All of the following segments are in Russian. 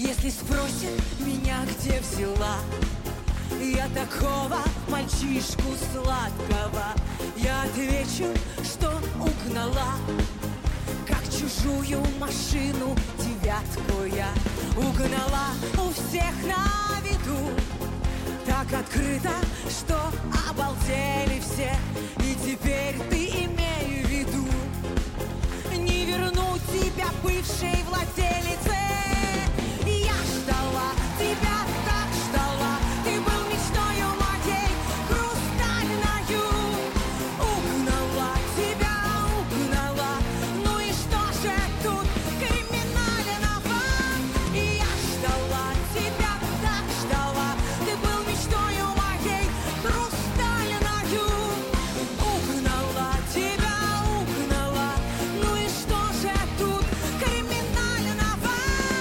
Если спросят меня, где взяла я такого мальчишку сладкого, я отвечу, что угнала, как чужую машину девятку я угнала у всех на виду, так открыто, что обалдели все. И теперь ты имей в виду, не верну тебя бывшей владелице. Я ждала тебя, так ждала, ты был мечтою моей хрустальною. Угнала тебя, угнала, ну и что же тут криминального? Я ждала тебя, так ждала, ты был мечтою моей хрустальною. Угнала тебя, угнала, ну и что же тут криминального?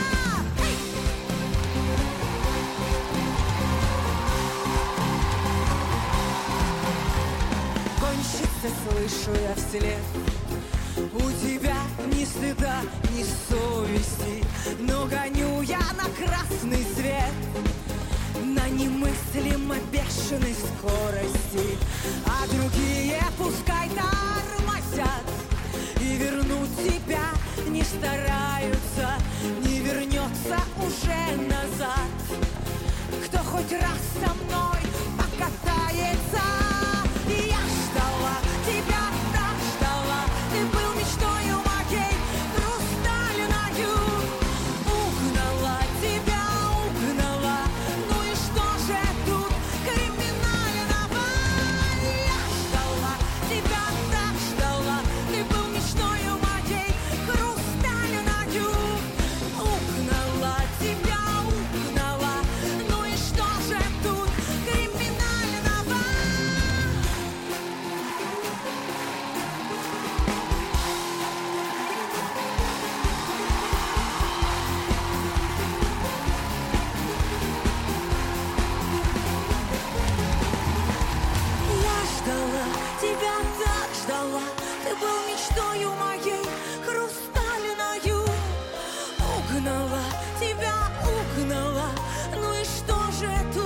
Кончится, слышу я вслед, у тебя ни стыда, ни совести, но гоню я на красный свет на немыслимо бешеной скорости, а другие пускай тормозят и вернуть тебя не стараются, не вернется уже назад, кто хоть раз со мной покатается. И я ждала тебя, так ждала, ты был мечтою моей хрустальною. Угнала тебя, угнала, ну и что же тут криминального? Я ждала тебя, так ждала, ты был мечтою моей хрустальною. Угнала тебя, угнала, ну и что же тут криминального? Я ждала тебя, так ждала, ты был мечтою моей хрустальною. Угнала тебя, угнала, ну и что же тут